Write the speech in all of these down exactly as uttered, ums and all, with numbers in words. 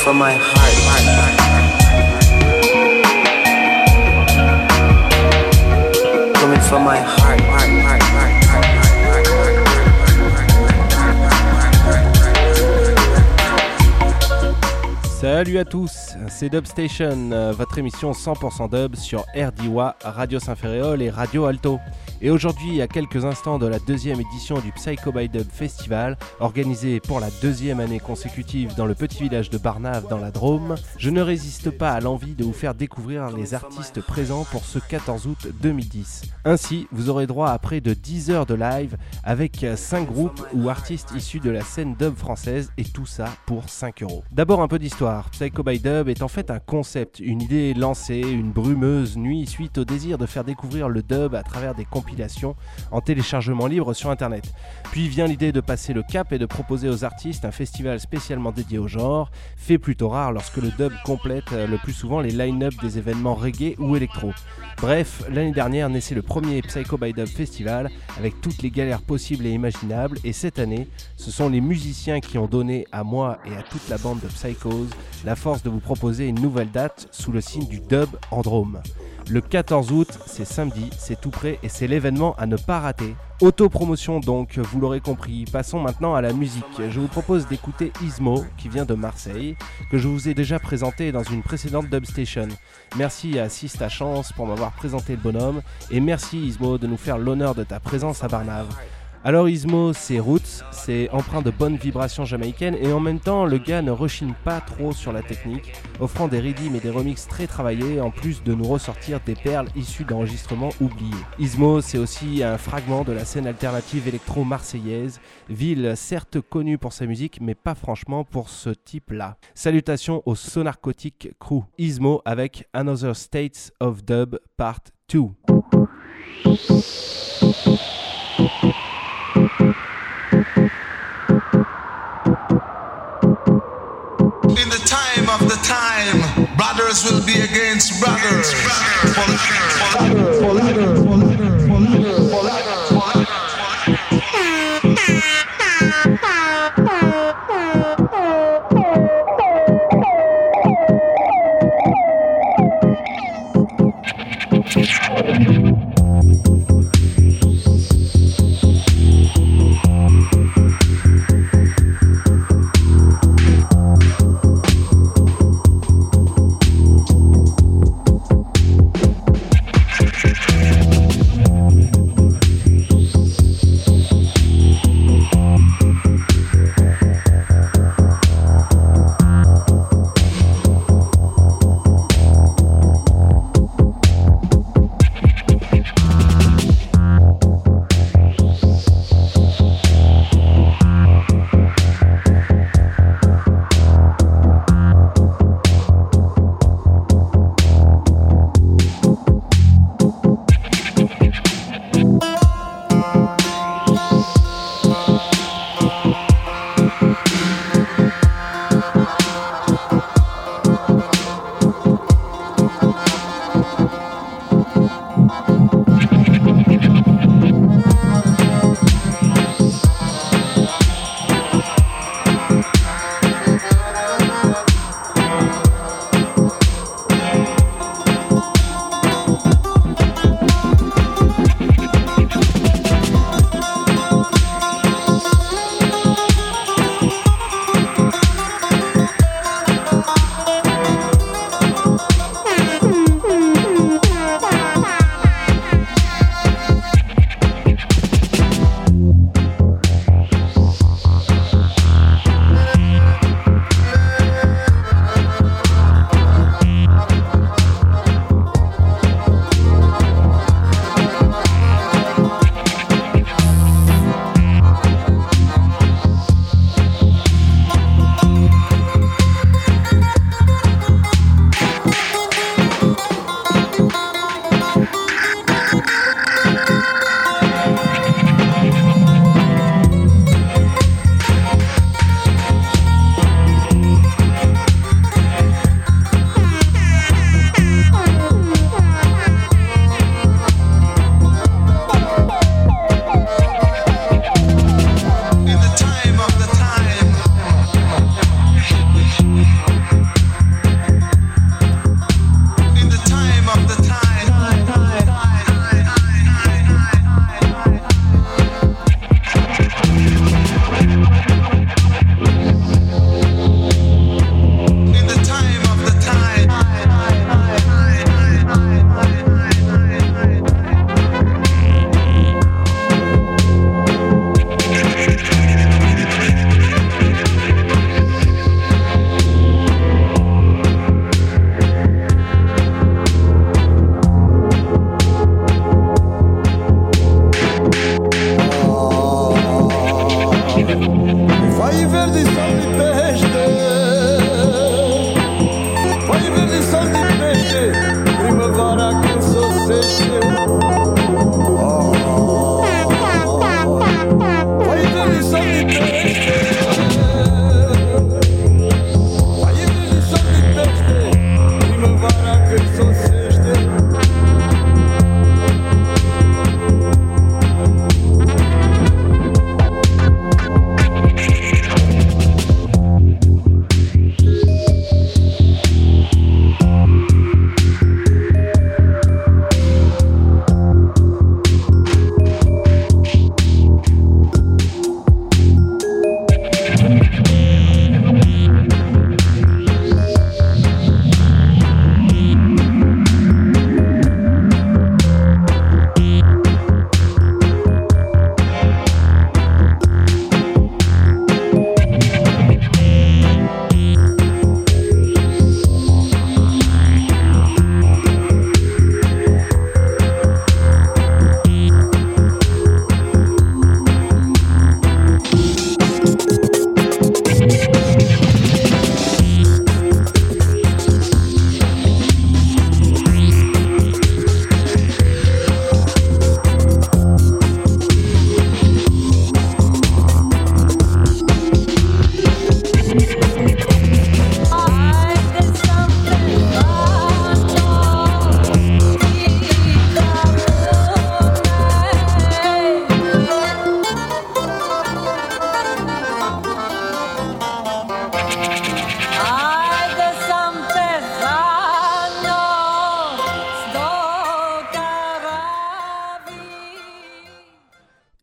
from my heart. Coming from my heart. Salut à tous, c'est Dub Station, euh, votre émission cent pour cent dub sur R D W A, Radio Saint-Ferréol et Radio Alto. Et aujourd'hui, à quelques instants de la deuxième édition du Psycho by Dub Festival, organisé pour la deuxième année consécutive dans le petit village de Barnave dans la Drôme, je ne résiste pas à l'envie de vous faire découvrir les artistes présents pour ce quatorze août deux mille dix. Ainsi, vous aurez droit à près de dix heures de live avec cinq groupes ou artistes issus de la scène dub française et tout ça pour cinq euros. D'abord un peu d'histoire. Psycho by Dub est en fait un concept, une idée lancée une brumeuse nuit suite au désir de faire découvrir le dub à travers des compilations en téléchargement libre sur internet. Puis vient l'idée de passer le cap et de proposer aux artistes un festival spécialement dédié au genre, fait plutôt rare lorsque le dub complète le plus souvent les line-up des événements reggae ou électro. Bref, l'année dernière naissait le premier Psycho by Dub Festival avec toutes les galères possibles et imaginables, et cette année, ce sont les musiciens qui ont donné à moi et à toute la bande de Psychos la force de vous proposer une nouvelle date sous le signe du dub en Drôme. Le quatorze août, c'est samedi, c'est tout près et c'est l'événement à ne pas rater. Autopromotion donc, vous l'aurez compris. Passons maintenant à la musique. Je vous propose d'écouter Ismo, qui vient de Marseille, que je vous ai déjà présenté dans une précédente Dub Station. Merci à Sista Chance pour m'avoir présenté le bonhomme, et merci Ismo de nous faire l'honneur de ta présence à Barnave. Alors Ismo, c'est roots, c'est empreint de bonnes vibrations jamaïcaines, et en même temps le gars ne rechigne pas trop sur la technique, offrant des redeems et des remixes très travaillés, en plus de nous ressortir des perles issues d'enregistrements oubliés. Ismo, c'est aussi un fragment de la scène alternative électro-marseillaise, ville certes connue pour sa musique, mais pas franchement pour ce type-là. Salutations au Sonarcotic Crew. Ismo avec Another States of Dub Part deux. In the time of the time, brothers will be against brothers. For ladder, for ladder, for ladder, for ladder, for ladder, for ladder.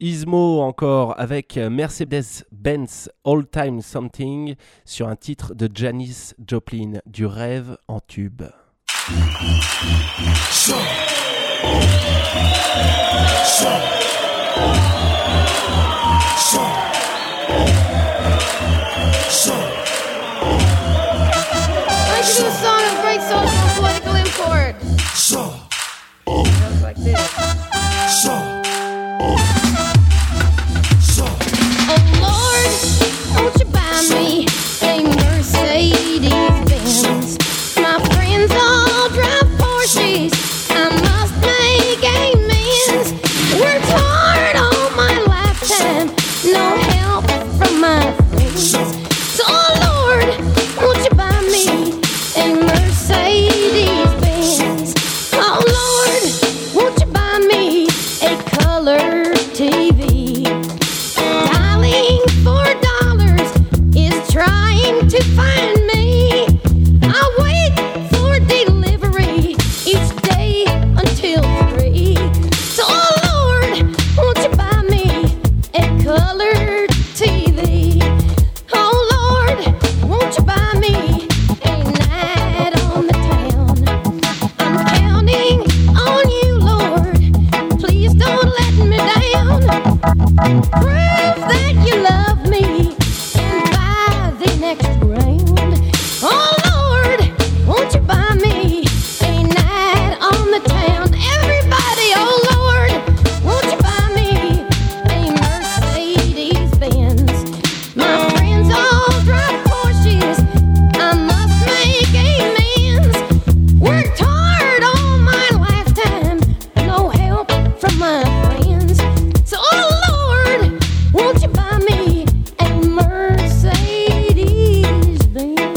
Ismo encore avec Mercedes-Benz All Time Something sur un titre de Janis Joplin, du rêve en tube. So. So. So. So. I should do a song of great social political import. So. Sounds like this. So. So. Oh Lord, won't you buy me a Mercedes Benz? My friends all drive Porsches. I must make amends. Worked hard all my lifetime, no help from my friends. So oh Lord, won't you buy me a Mercedes Benz? Oh Lord, won't you buy me a color T V? Dialing for dollars is trying to find me. I wait for delivery each day until three. So oh Lord, won't you buy me a color T V? Oh Lord, won't you buy me a night on the town? I'm counting on you, Lord. Please don't let me down. Prove that you love me and buy the next round. Oh Lord, won't you buy me a night on the town? Everybody, oh Lord, won't you buy me a Mercedes Benz? My friends all drive Porsches. I must make amends. Worked hard all my lifetime, no help from my friends. So oh Lord, won't you buy me a Mercedes Benz?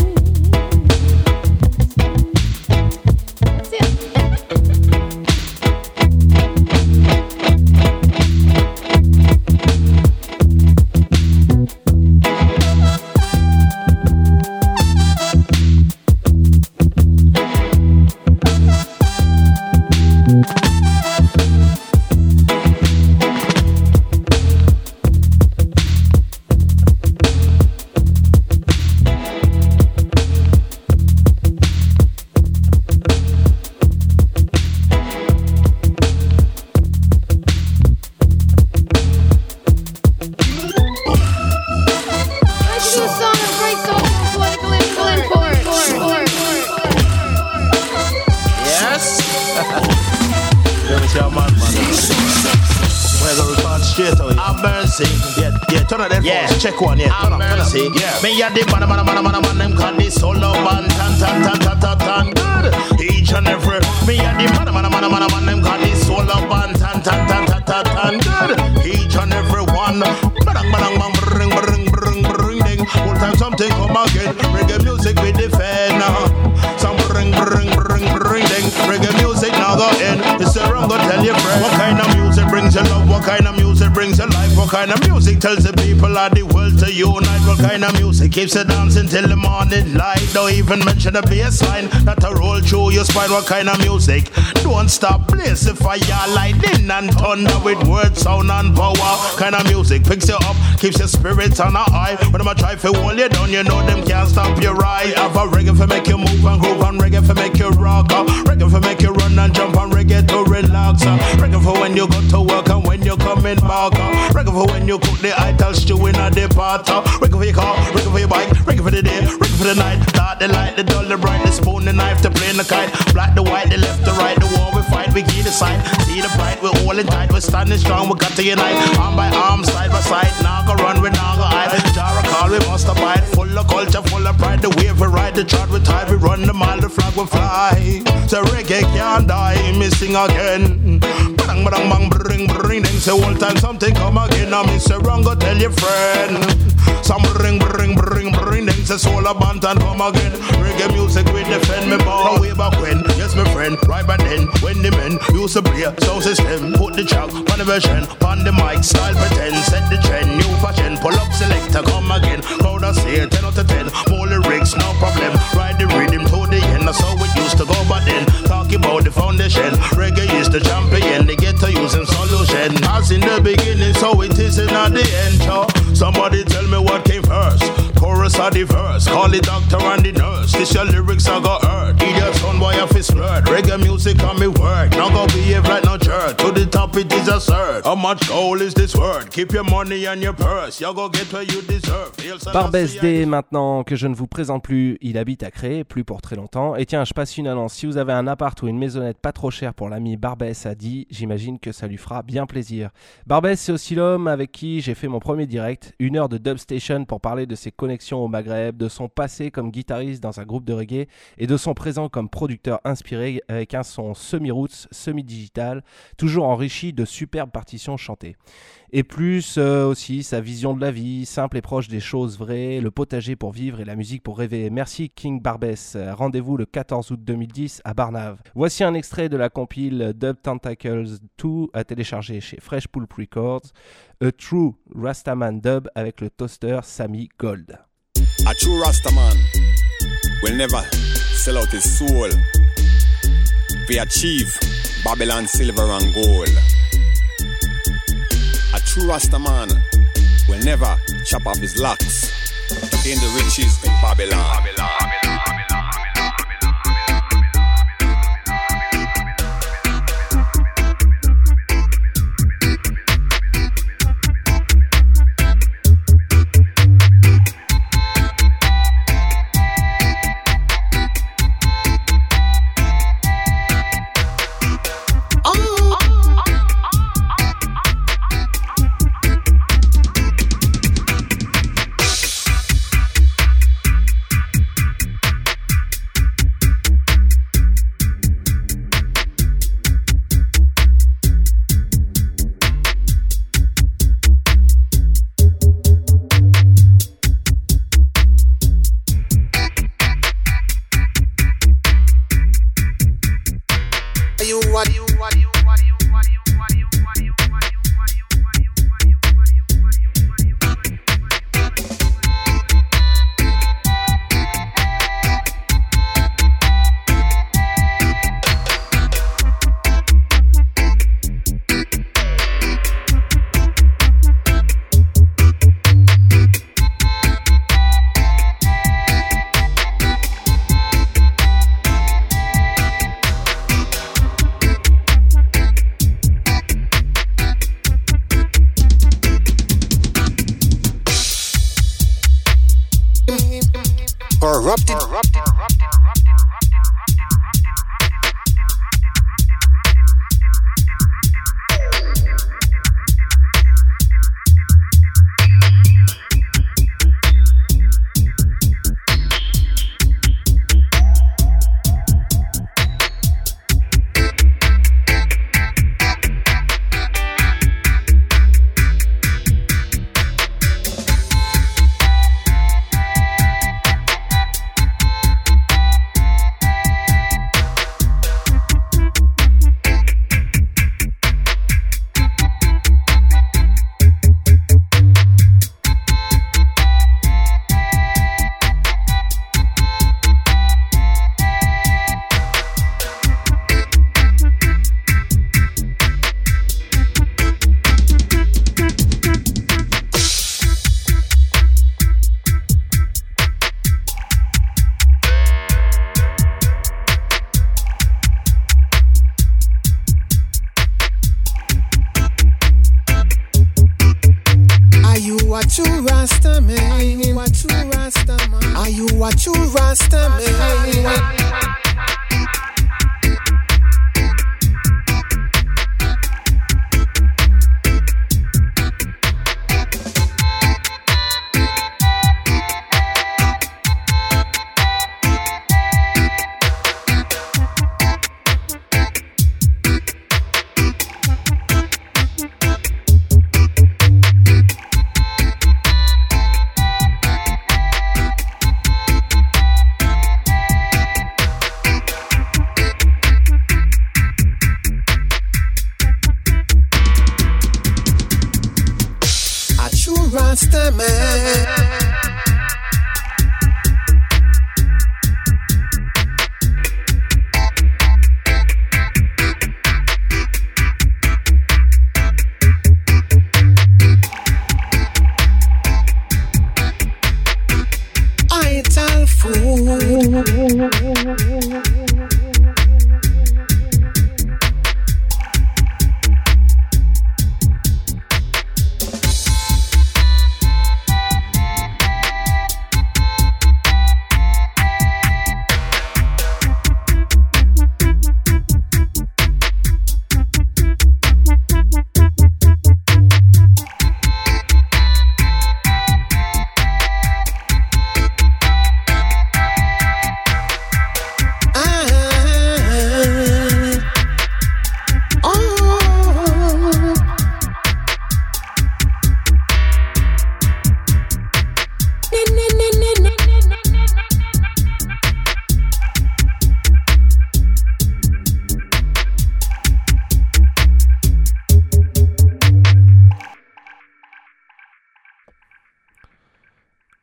That's it. I should do a song of great social political import. Yes? Let me see how mad man is. We're gonna report straight away. Have mercy. Yeah, yeah, turn on that yeah. Phone. Check one, yeah. Turn on, turn on. Yeah. Me yeah, the man, man, man, man, man, them call this solo band, tan, tan, tan, tan, tan, tan, good. Each and every. Me yeah, the man, man, man, man, man, them call this solo band, tan, tan, tan, tan, tan, tan, good. Each and every one. Bang, bang, bang, bring, bring, bring, bring, ding. All time something come again. Reggae music we defend now. Some bring, bring, bring, bring, ding. Reggae music now go in. It's the wrong, go tell your friend. What kind of music brings you love? What kind of music brings you life? What kind of music tells the people of the world to unite? What kind of music keeps you dancing till the morning light? Don't even mention the bass line that a roll through your spine. What kind of music? Don't stop, blaze the fire, lightning and thunder with word, sound and power. Kind of music picks you up, keeps your spirits on a high. When them a try to hold you down, you know them can't stop your ride. Have a reggae for make you move and groove, and reggae for make you rock. Uh. Reggae for make you run and jump, and reggae to relax. Uh. Reggae for when you go to work and when you coming back. Uh. Reggae for when you cook the idle stew in a the pot. Uh. Reggae for your car, reggae for your bike, reggae for the day, reggae for the night. Start the light, the dull, the bright, the spoon, the knife, to play the kite. Black, the white, the left, the right, the war we fight, we keep the side. See the pride, we're all in tight, we're standing strong, we got to unite. Arm by arm, side by side, now go run, we now go hide. Jar a call, we must abide. Full of culture, full of pride, the wave we ride, the chart we tide, we run the mile, the flag we fly. So reggae can't die, me sing again. Bang, bang, bang, bring, bring, ding. Say all time something come again, I miss a wrong, go tell your friend. Some bring, bring, bring, bring, ding. Say soul a band and come again. Reggae music we defend me more. Way back when, yes my friend, right back then, when the men used to play sound system, put the track on the version, on the mic, style pretend, set the trend, new fashion, pull up selector, come again, crowd a say ten out of ten, more lyrics, no problem, ride the rhythm to the end, that's how it used to go back then, talk about the foundation, reggae is the champion, they get to using solution, as in the beginning, so at the intro. Somebody tell me what came first. Chorus or the verse. Call the doctor and the nurse. This your lyrics I got hurt. Idiot son boy I fist flirt. Reggae music on me word. Now go behave like no jerk. To the top it is absurd. How much gold is this word? Keep your money and your purse. You go get where you deserve. Barbès D maintenant que je ne vous présente plus. Il habite à Cré, plus pour très longtemps. Et tiens, je passe une annonce. Si vous avez un appart ou une maisonnette pas trop chère pour l'ami Barbès a dit, j'imagine que ça lui fera bien plaisir. Barbès, c'est aussi l'homme avec qui j'ai fait mon premier direct. Une heure de dubstation pour parler de ses connexions au Maghreb, de son passé comme guitariste dans un groupe de reggae et de son présent comme producteur inspiré avec un son semi-roots, semi-digital, toujours enrichi de superbes partitions chantées. Et plus euh, aussi sa vision de la vie, simple et proche des choses vraies, le potager pour vivre et la musique pour rêver. Merci King Barbès. Rendez-vous le quatorze août deux mille dix à Barnave. Voici un extrait de la compile Dub Tentacles deux à télécharger chez Fresh Pulp Records. A True Rastaman Dub avec le toaster Sammy Gold. A true Rastaman will never sell out his soul to achieve Babylon silver and gold. A true Rastaman will never chop off his locks to gain the riches in Babylon. Babylon, Babylon, Babylon. Corrupted. Corrupted.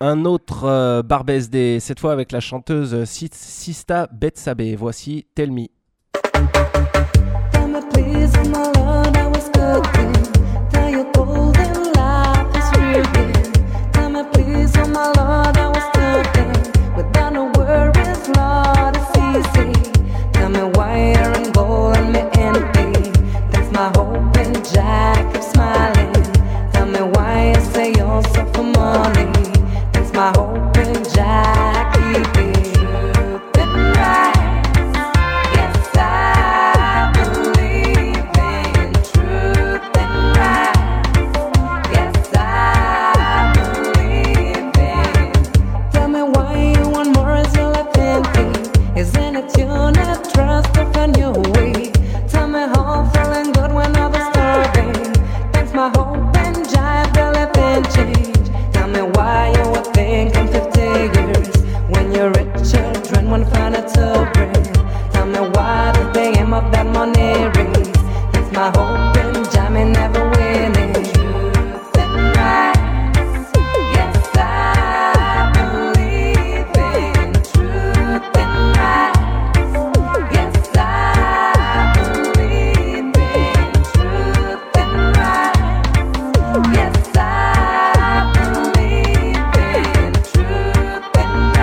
Un autre euh, Barbesde, cette fois avec la chanteuse Sista Betsabe. Voici Tell Me. Tell me please, my Lord, I was cooking. Tell your golden life is real. Tell me please, oh my Lord, I was cooking. Without no worries, Lord, it's easy. Tell me why you're in gold and me empty. That's my hope and Jack keep smiling. Tell me why you say you're so for money. That's my hope and Jack keep it. Truth and right. Yes, I believe in truth and right. Yes, I believe in. Tell me why you want more as your life empty. Isn't it you not trust or find your way? Tell me how I'm feeling good when others starving. Thanks my hope and jive, believe in change. Tell me why you were thinking fifty years when your rich children won't find it to bring. Tell me why the game of that money race. Thanks my hope and jive, me never winning. Truth and right. Yes, I believe in truth and right. Yes, I believe in truth and right. Yes, I believe in truth and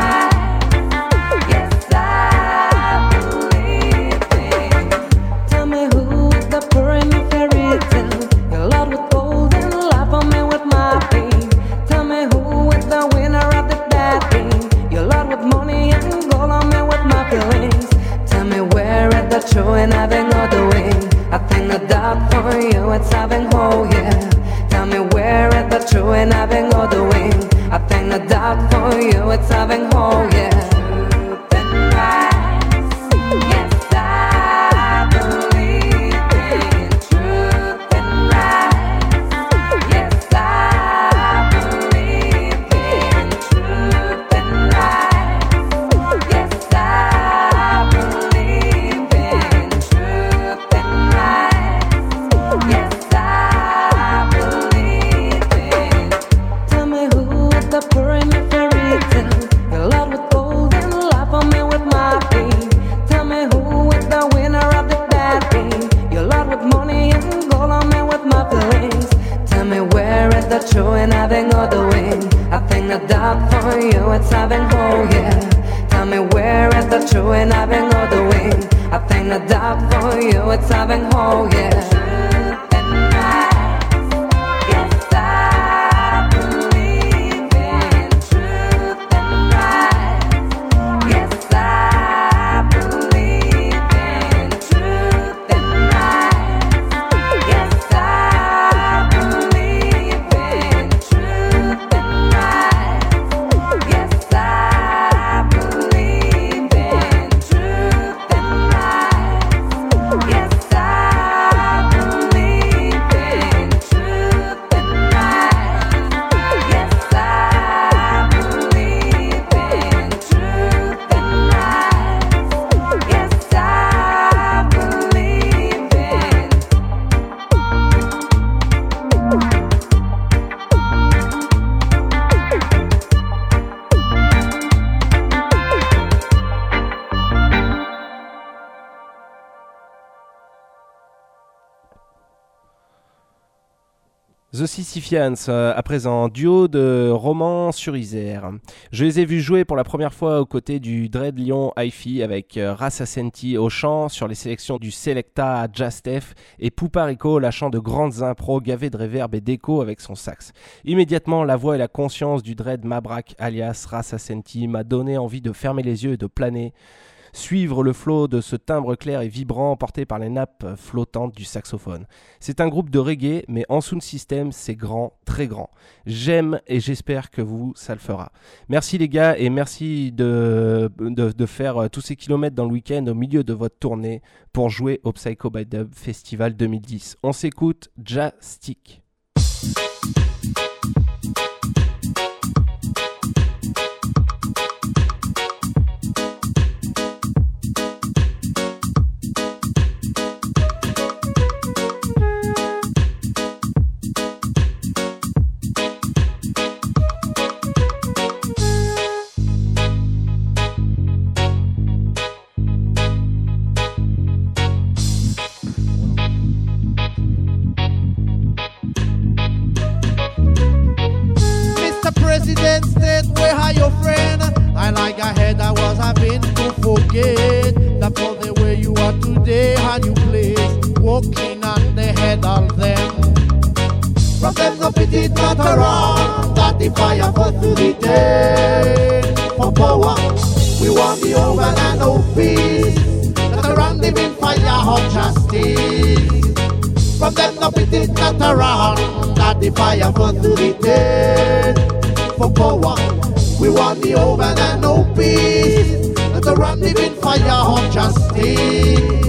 right. Yes, I believe in. Tell me who is the poor in your fairy tale? Your Lord with golden life on me with my pain. Tell me who is the winner of this bad thing? Your Lord with money and gold on me with my feelings. Tell me where is the true and having all the wing. I think the doubt for you it's having whole, yeah. Tell me where is the true and having all the wing. I think the doubt for you it's having whole, yeah. Truth and right. Yes, I believe in truth and right. Yes, I believe in truth and right. Yes, I believe in truth and right. Yes, I believe in. Tell me who is the poor in your fairy tale? Your Lord with golden life on me with my pain. Tell me who is the winner of this bad thing? Your Lord with money and gold on me with my feelings. Tell me where is the true and having all the wing. I think the doubt for you it's having whole, yeah. Tell me where is the true and having all the wing. I think the doubt for you it's having whole, yeah. Truth and right. Yes, I believe in truth and right. Yes, I believe in truth and right. Yes, I believe in truth and right. Yes, I believe in truth and right. Yes, I believe in truth and right. Yes, I believe in truth and right. Yes, I believe in. The Sisyphians, euh, à présent, duo de Romans sur Isère. Je les ai vus jouer pour la première fois aux côtés du Dread Lyon Hi-Fi avec euh, Rassa Senti au chant sur les sélections du Selecta Jazz-Tef et Pouparico lâchant de grandes impros gavées de réverb et d'écho avec son sax. Immédiatement, la voix et la conscience du Dread Mabrak alias Rassa Senti m'a donné envie de fermer les yeux et de planer. Suivre le flot de ce timbre clair et vibrant porté par les nappes flottantes du saxophone. C'est un groupe de reggae, mais en sound system, c'est grand, très grand. J'aime et j'espère que vous, ça le fera. Merci les gars et merci de, de, de faire tous ces kilomètres dans le week-end au milieu de votre tournée pour jouer au Psycho by Dub Festival deux mille dix. On s'écoute Jastic. president state, where are your friend? I like I had I was having to forget that for the way you are today and you place walking on the head of them. From them no pity not around that the fire for to the day for power. We want the over and no peace. Not around living fire of justice. From them no pity not around that the fire for to the day for power. We want the over and no peace. Not around living fire of justice.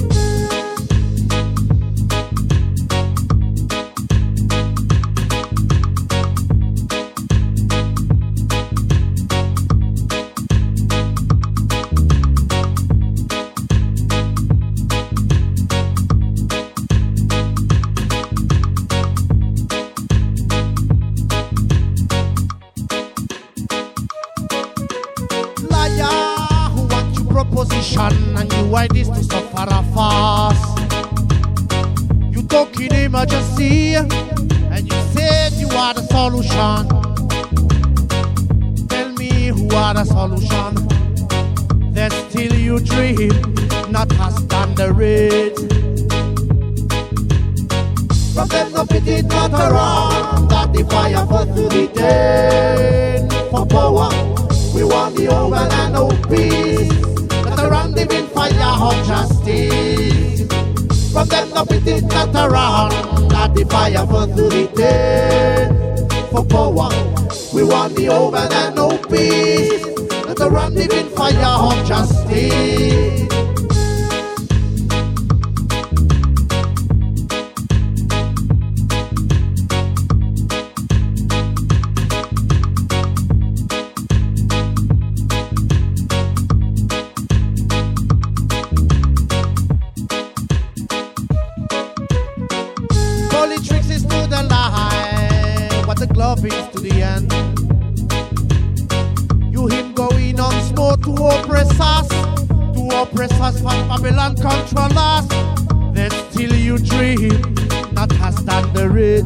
And you why this to suffer a fast. You talking emergency and you said you are the solution. Tell me who are the solution. Then still you dream, not as standard. From them no pity not around that the fire for to the day for power. We want the over and no peace. Around living fire of justice. From them no pity not around that the fire for to the day for power. We want the over and no peace. Not around living fire of justice. To the end, you him going on small to oppress us, to oppress us from Babylon control us. Then still you dream, not as standard.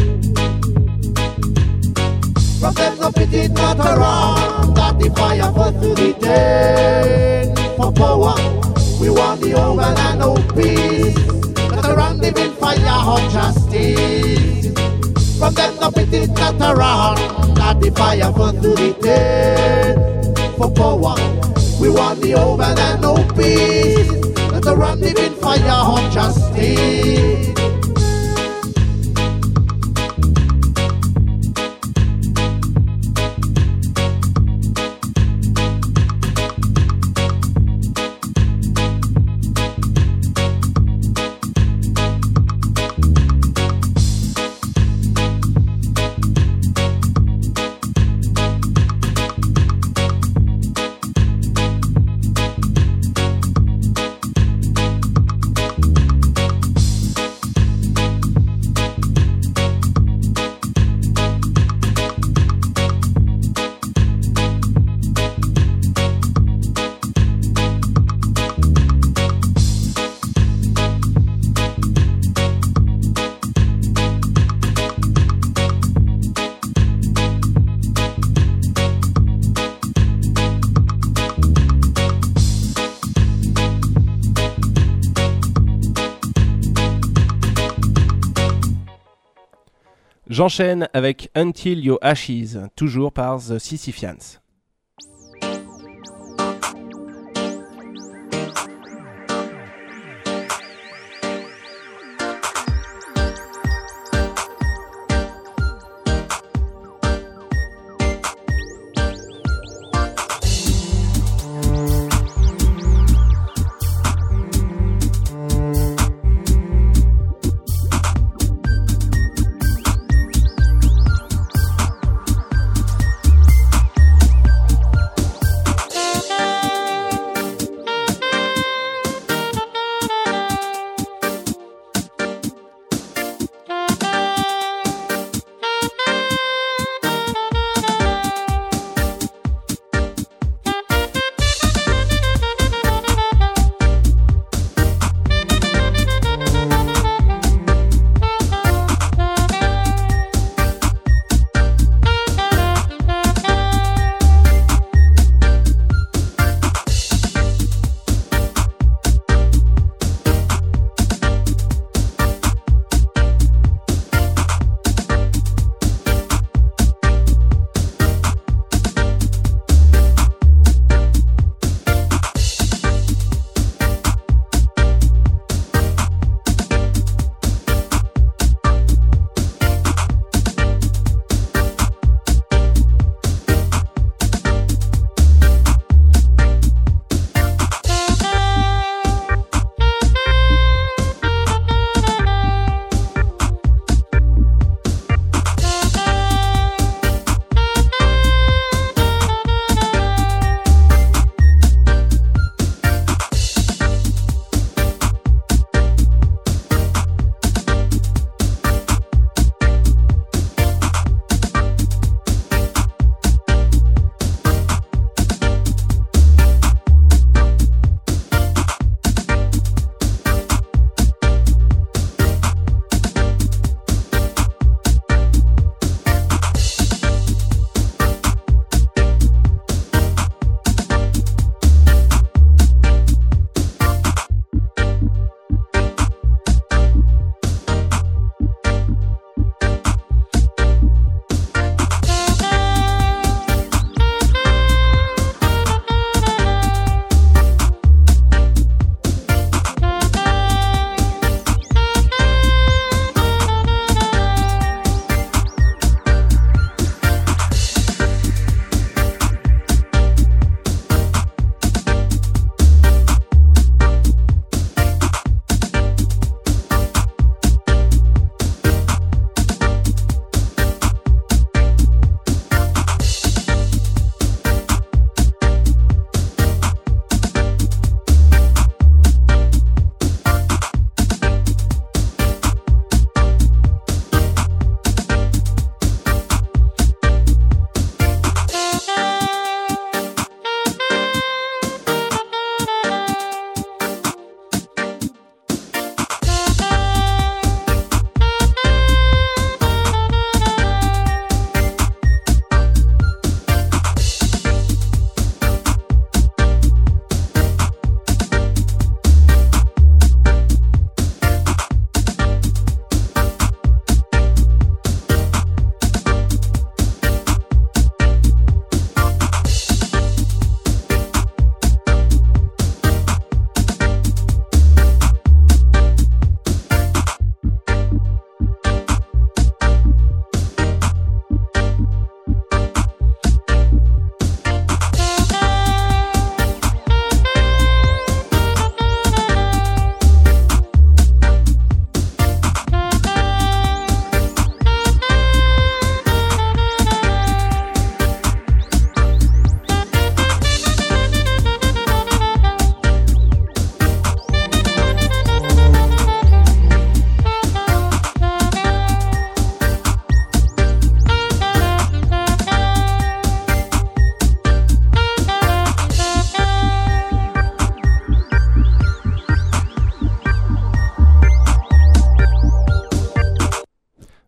From them no pity not around that the fire for to the day for power. We want the over and no peace, not around living fire of justice. From them no pity not around that the fire for to the day for power. We want the over and no peace. Not around living fire of justice. J'enchaîne avec Until Your Ashes, toujours par The Sisyphians.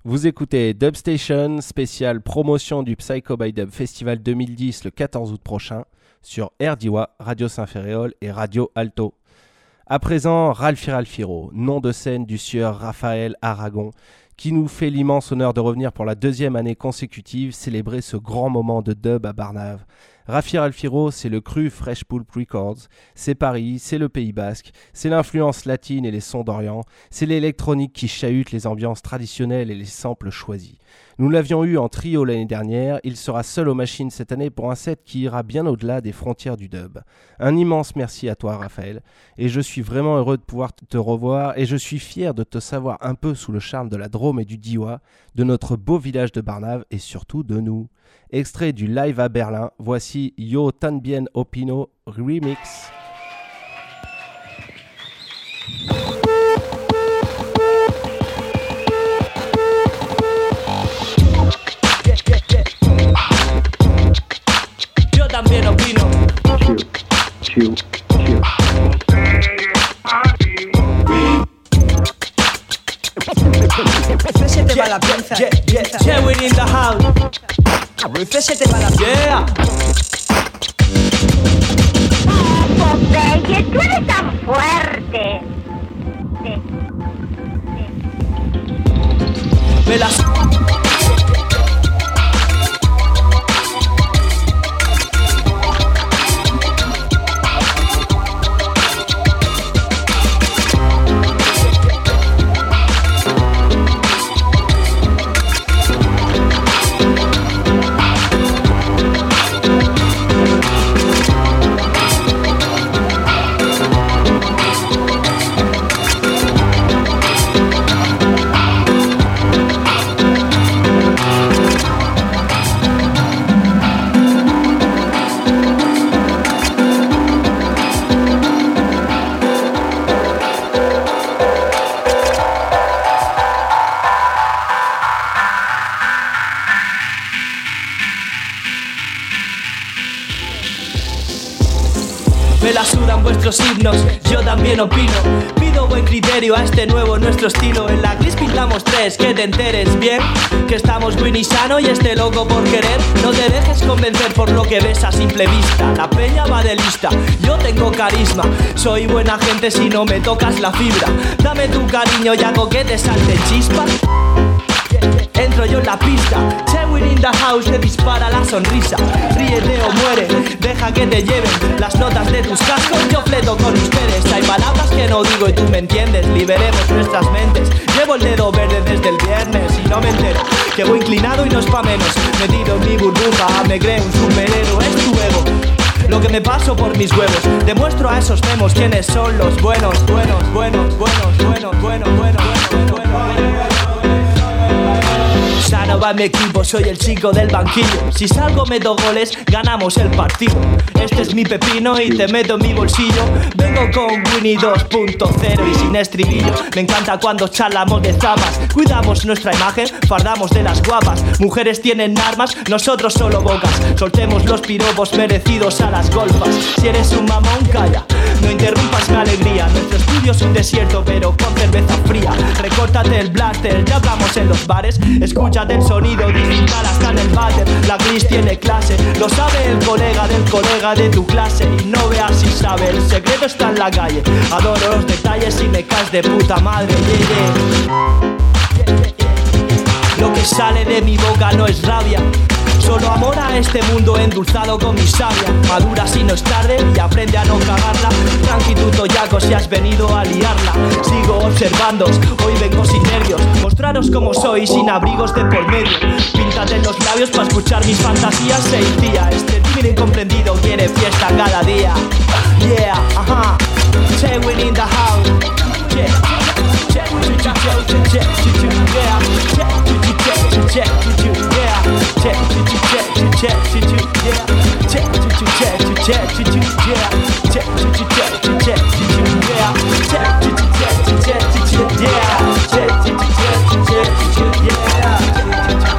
Vous écoutez Dubstation, spécial promotion du Psycho by Dub Festival deux mille dix le quatorze août prochain sur R D I W A, Radio Saint-Ferréol et Radio Alto. À présent, Ralphie Ralphiro, nom de scène du sieur Raphaël Aragon, qui nous fait l'immense honneur de revenir pour la deuxième année consécutive célébrer ce grand moment de dub à Barnave. Ralphie Ralphiro, c'est le cru Fresh Pulp Records, c'est Paris, c'est le Pays Basque, c'est l'influence latine et les sons d'Orient, c'est l'électronique qui chahute les ambiances traditionnelles et les samples choisis. Nous l'avions eu en trio l'année dernière, il sera seul aux machines cette année pour un set qui ira bien au-delà des frontières du dub. Un immense merci à toi Raphaël, et je suis vraiment heureux de pouvoir te revoir, et je suis fier de te savoir un peu sous le charme de la Drôme et du Diois, de notre beau village de Barnave et surtout de nous. Extrait du live à Berlin, voici Yo Tan Bien Opino Remix. Yo también opino. Chiu, chiu, chiu. Se te va la pinza. Yeah, yeah, yeah, we're in the house. Se te va la pinza. Yeah. Popeye, tú eres tan fuerte. Sí. Sí. Me las... Me la sudan vuestros himnos, yo también opino. Pido buen criterio a este nuevo nuestro estilo. En la gris pintamos tres, que te enteres bien que estamos Winnie sano y este loco por querer. No te dejes convencer por lo que ves a simple vista. La peña va de lista, yo tengo carisma. Soy buena gente si no me tocas la fibra. Dame tu cariño y hago que te salte chispa. Entro yo en la pista, Chewin in the house, te dispara la sonrisa. Ríete o muere, deja que te lleven las notas de tus cascos, yo fleto con ustedes. Hay palabras que no digo y tú me entiendes. Liberemos nuestras mentes, llevo el dedo verde desde el viernes y no me entero que voy inclinado y no es pa' menos. Me tiro en mi burbuja, me creo un superhéroe, es tu ego lo que me paso por mis huevos. Demuestro a esos demos quiénes son los buenos, buenos, buenos, buenos, buenos, buenos, buenos, buenos, buenos. Sano va mi equipo, soy el chico del banquillo. Si salgo meto goles, ganamos el partido. Este es mi pepino y te meto en mi bolsillo. Vengo con Winnie dos punto cero y sin estribillo. Me encanta cuando charlamos de zapas. Cuidamos nuestra imagen, fardamos de las guapas. Mujeres tienen armas, nosotros solo bocas. Soltemos los piropos merecidos a las golfas. Si eres un mamón, calla, no interrumpas mi alegría. Nuestro estudio es un desierto pero con cerveza fría. Recórtate el blaster, ya hablamos en los bares. Escúchate el sonido digital hasta en el váter. La gris tiene clase, lo sabe el colega del colega de tu clase. Y no veas si sabe, el secreto está en la calle. Adoro los detalles y me caes de puta madre. Yeah, yeah. Lo que sale de mi boca no es rabia, solo amor a este mundo endulzado con mi savia. Madura si no es tarde y aprende a no cagarla. Tranqui tu toyaco si has venido a liarla. Sigo observándoos, hoy vengo sin nervios. Mostraros como soy sin abrigos de por medio. Píntate en los labios para escuchar mis fantasías. Seis días, este tímido incomprendido quiere fiesta cada día. Yeah, ajá, Chewin in the house. Yeah, check, check, check, check, check, yeah, check, check, check, check, yeah, check, check, check, check, yeah, check, check, check, check, yeah, check, check, check, check, yeah, check, check, check, check, yeah, check, check, check, check, yeah.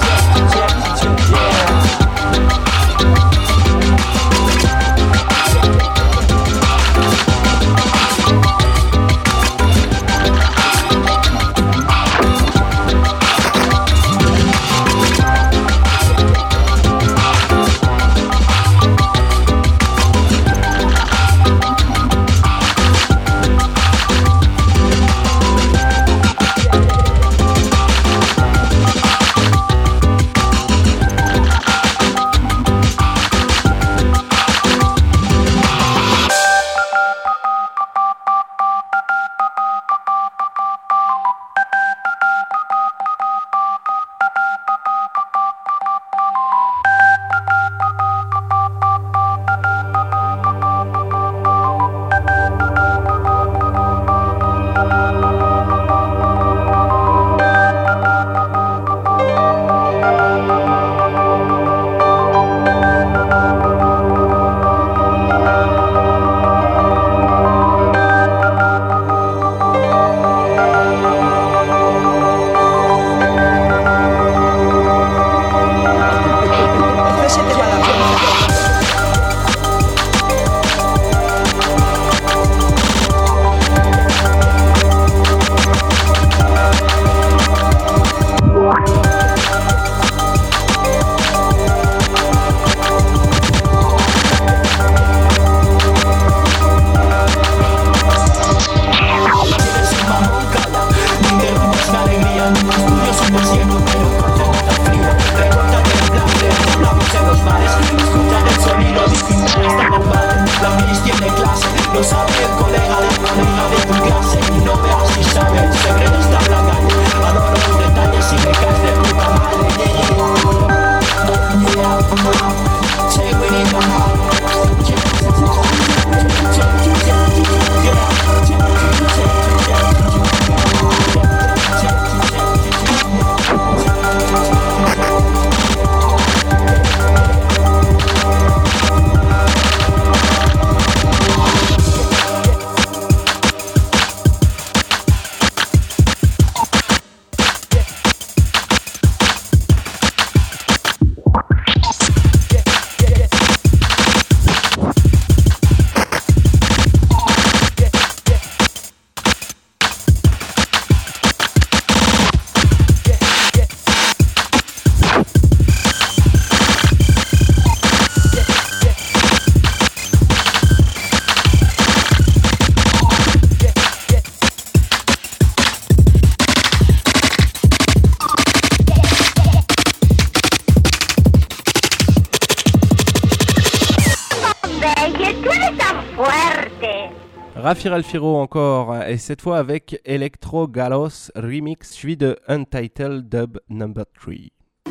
Raffi Alfiro encore, et cette fois avec Electro Galos Remix, suivi de Untitled Dub Number trois.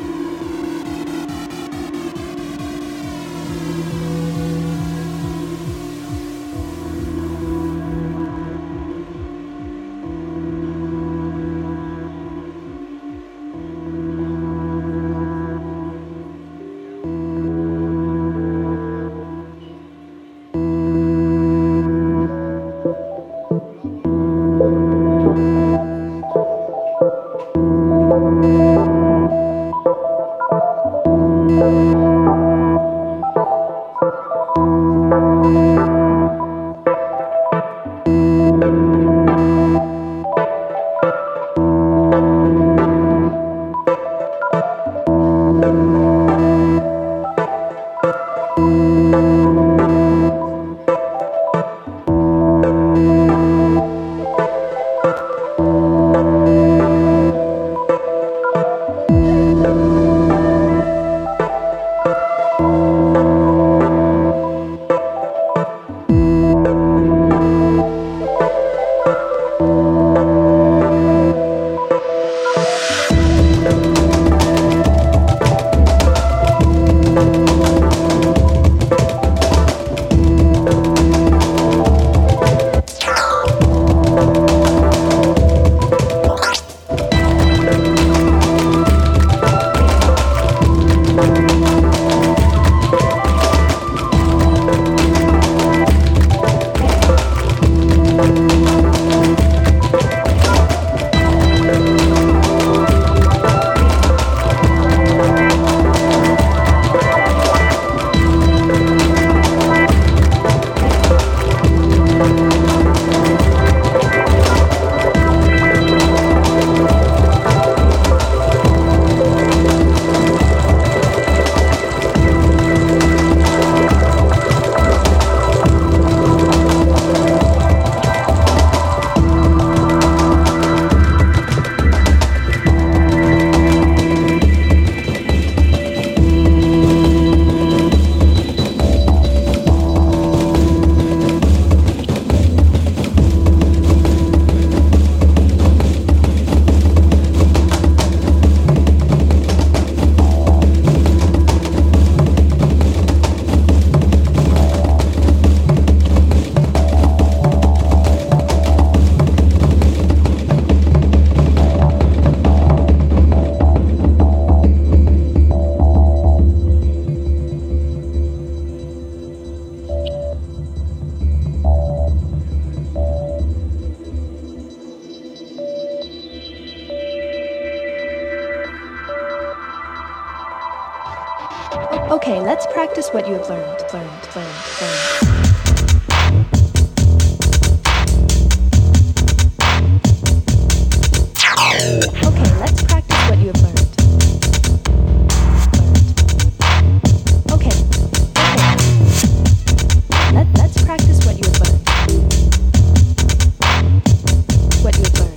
Okay, let's practice what you have learned, learned, learned, learned. Okay, let's practice what you have learned. Learned. Okay, okay. Let, let's practice what you have learned. What you have learned.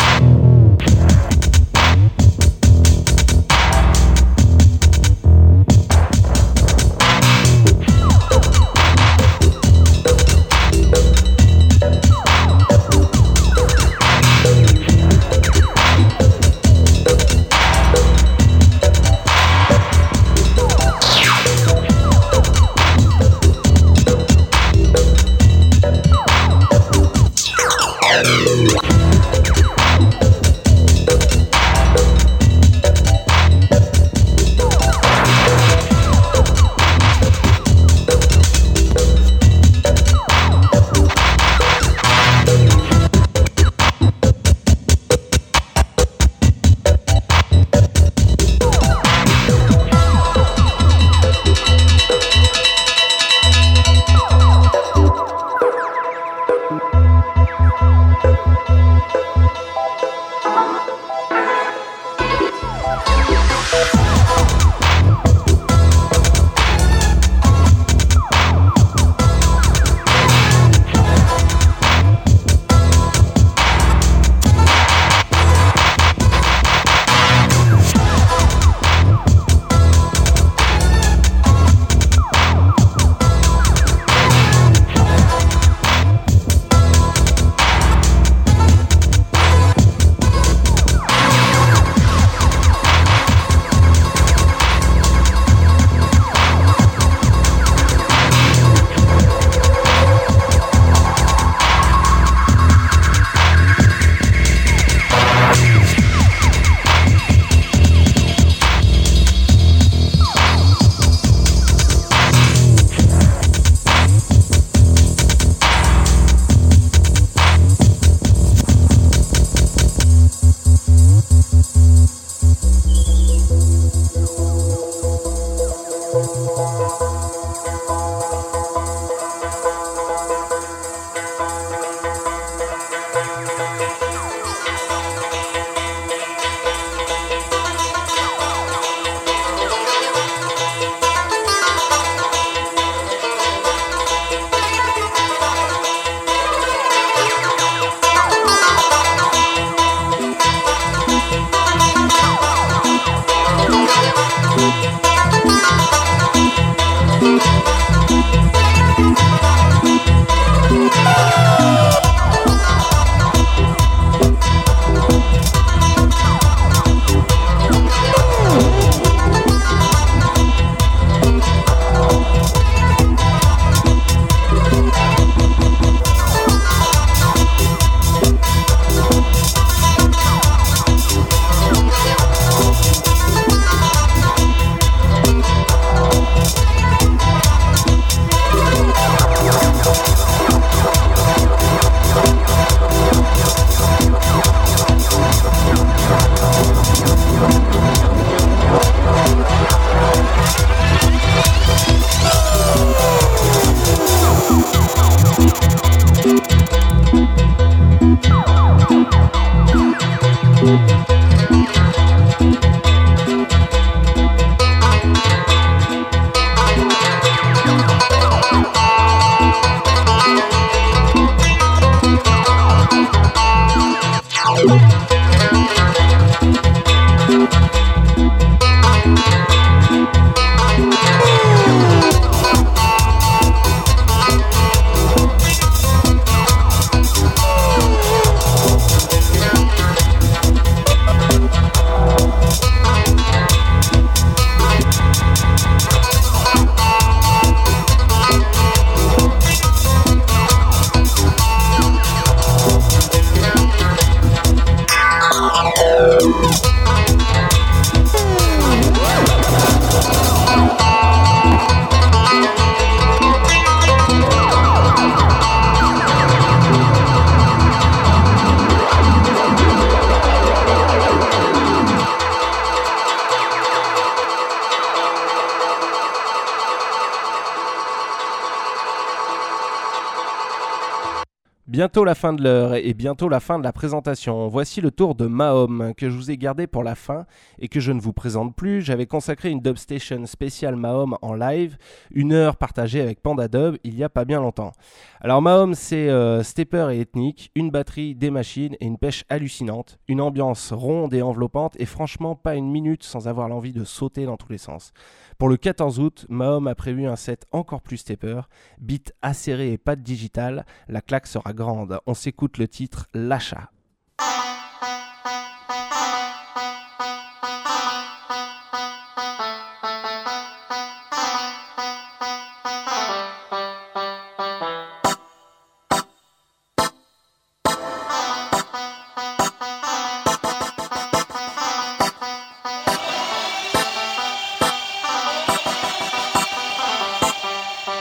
Bientôt la fin de l'heure et bientôt la fin de la présentation. Voici le tour de Mahom que je vous ai gardé pour la fin et que je ne vous présente plus. J'avais consacré une dubstation spéciale Mahom en live, une heure partagée avec Panda Dub il y a pas bien longtemps. Alors Mahom c'est euh, stepper et ethnique, une batterie, des machines et une pêche hallucinante, une ambiance ronde et enveloppante et franchement pas une minute sans avoir l'envie de sauter dans tous les sens. Pour le quatorze août, Mahom a prévu un set encore plus stepper, beat acéré et pas de digital, la claque sera grande. On s'écoute le titre L'achat.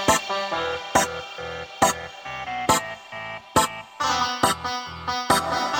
Thank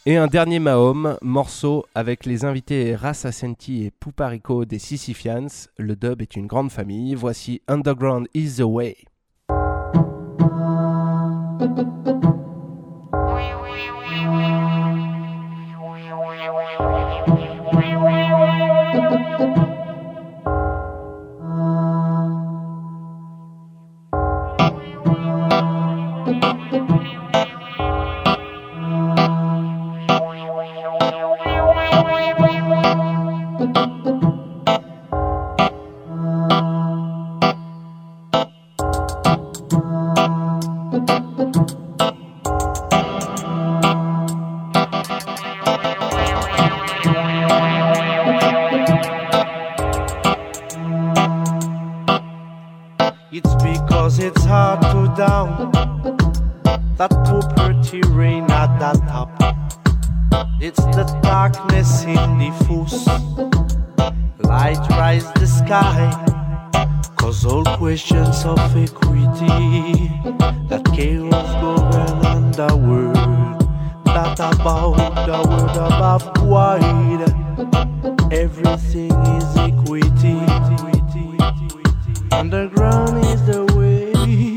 Et un dernier Mahom, morceau avec les invités Ras Asenti et Puparico des Sisyphians. Le dub est une grande famille. Voici Underground is the Way. It's because it's hard to down that property reign at the top. It's the darkness in diffuse, light rise the sky, cause all questions of equity, that chaos govern the world, that about the world above wide, everything is equity. Underground is the way.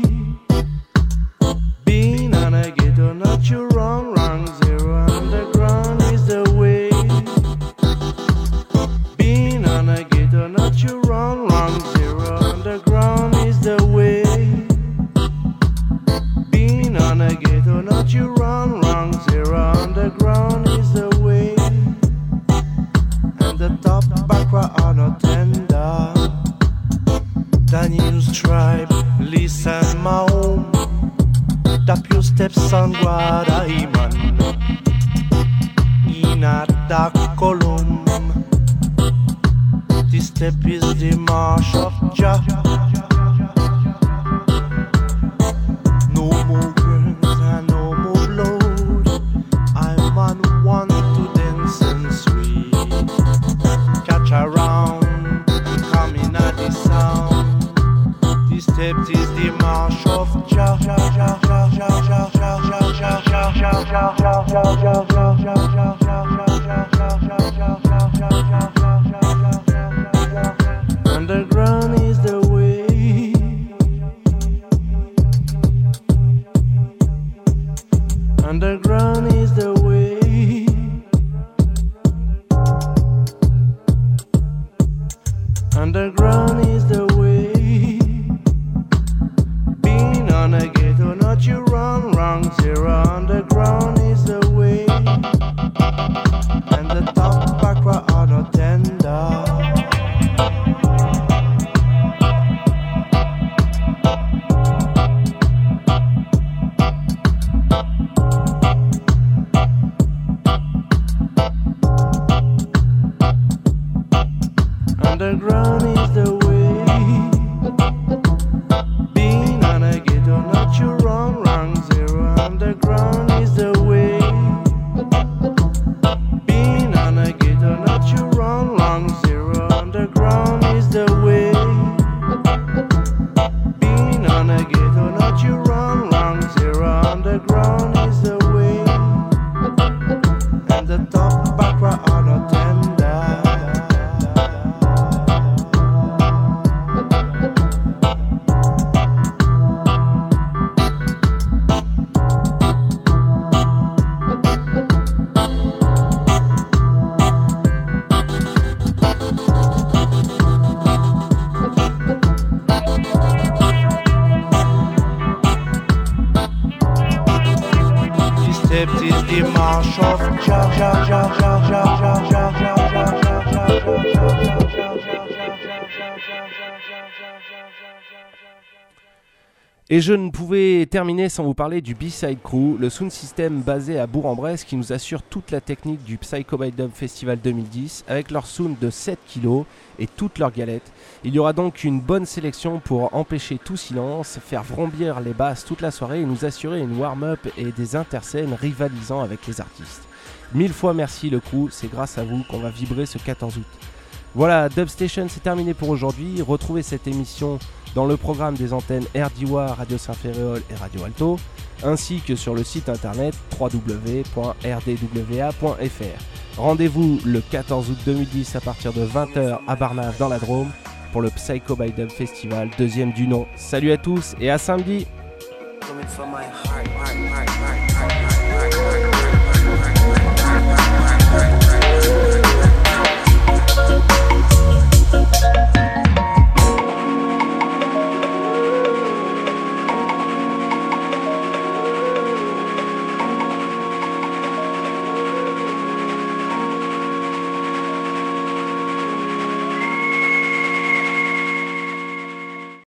Being on a ghetto, not your wrong, wrong zero. Underground is the way. Being on a ghetto, not your wrong, wrong zero. Underground is the way. Being on a ghetto, not your wrong, wrong zero. Underground is the way. And the top background are not tender. Daniel's tribe, listen my home. Tap your steps on Guadaiman. In a dark column. This step is the march of Jah. No more girls and no more blood. I'm on one to dance and sweet. Catch around, coming at the sound. This step is the march of Jah. Underground is the way. Underground is the way. Underground is the way. Being on a ghetto, not you wrong, wrong zero. Underground is the way. And the top background are not tender. Underground is the way. Being on a ghetto, not you wrong, wrong zero. Underground is the way. Being on a ghetto, not you wrong, wrong zero. Underground is the way. Being on a ghetto, not you wrong, wrong zero. Underground is the way. And the top background are not tender. This step is the march of Jah, Jah, Jah, Jah, Jah, Jah, Jah, Jah, Et je ne pouvais terminer sans vous parler du B-Side Crew, le sound system basé à Bourg-en-Bresse qui nous assure toute la technique du Psycho by Dub Festival deux mille dix avec leur sound de sept kilos et toutes leurs galettes. Il y aura donc une bonne sélection pour empêcher tout silence, faire vrombir les basses toute la soirée et nous assurer une warm-up et des interscènes rivalisant avec les artistes. Mille fois merci le crew, c'est grâce à vous qu'on va vibrer ce quatorze août. Voilà, Dubstation, c'est terminé pour aujourd'hui. Retrouvez cette émission dans le programme des antennes R D W A, Radio Saint-Ferréol et Radio Alto, ainsi que sur le site internet w w w point r d w a point f r. Rendez-vous le quatorze août deux mille dix à partir de vingt heures à Barnave dans la Drôme pour le Psycho by Dub Festival, deuxième du nom. Salut à tous et à samedi. Coming from my heart, heart, heart, heart, heart, heart, heart, heart.